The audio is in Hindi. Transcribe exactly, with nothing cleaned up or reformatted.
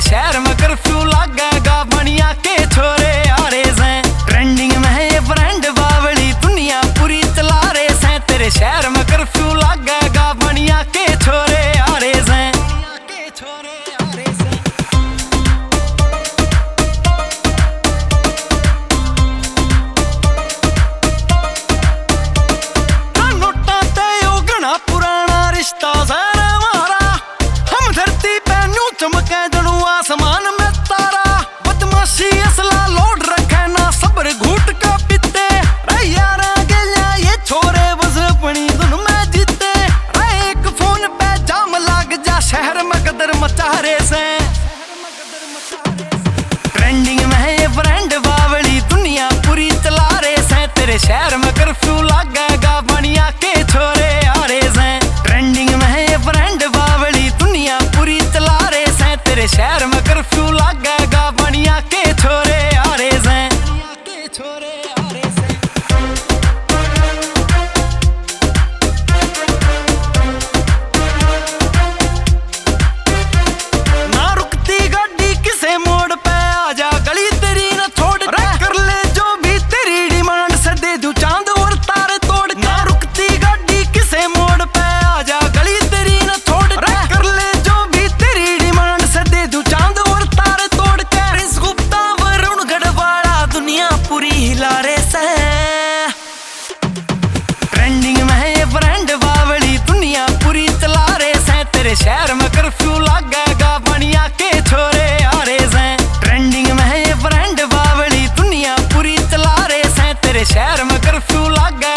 शहर में कर्फ्यू लागेगा बनिया के छोरे आ रहे हैं। ट्रेंडिंग में है ये ब्रांड बावली दुनिया पूरी चला रहे हैं। तेरे शहर में कर्फ्यू लागेगा बनिया के छोरे आ रहे हैं। नोटा ते यो घना पुराना रिश्ता सारा हमारा, हम धरती पे न्यू चमके जनू आसमान में तारा। बदमाशी असला लोड रखे ना सब्र घूट का पीते, यारा गेल्या ये छोरे बस अपनी धुन में जीते। एक फोन पे जाम लाग जा शहर में कदर मचा रहे से। ट्रेंडिंग में है ये ब्रांड बावली दुनिया पूरी चला रहे से। तेरे शहर में कर्फ्यू लागेगा बनिया के छोरे आ रहे हैं। ट्रेंडिंग में है ये ब्रांड बावली दुनिया पूरी चला रहे हैं। तेरे शहर में कर्फ्यू लागेगा बनिया के छोरे आ रहे हैं। ना रुकती गाड़ी किसे मोड़ पे आजा गली तेरी न छोड़ के, कर ले जो भी तेरी डिमांड से दे दूं चांद और तारे तोड़ के। ना रुकती गाड़ी किसे मोड़ पे आजा गली तेरी न छोड़ के, कर ले जो भी तेरी डिमांड से दे दूं चांद और तारे तोड़ के। प्रिंस गुप्ता वरुण गढ़वाला दुनिया पूरी हिला रहे से। ट्रेंडिंग में है ये ब्रांड बावली दुनिया पूरी चला रहे से। तेरे शहर में कर्फ्यू लागेगा बनिया के छोरे आ रहे हैं। ट्रेंडिंग में है ये ब्रांड बावली दुनिया पूरी चला रहे हैं। तेरे शहर में कर्फ्यू लागेगा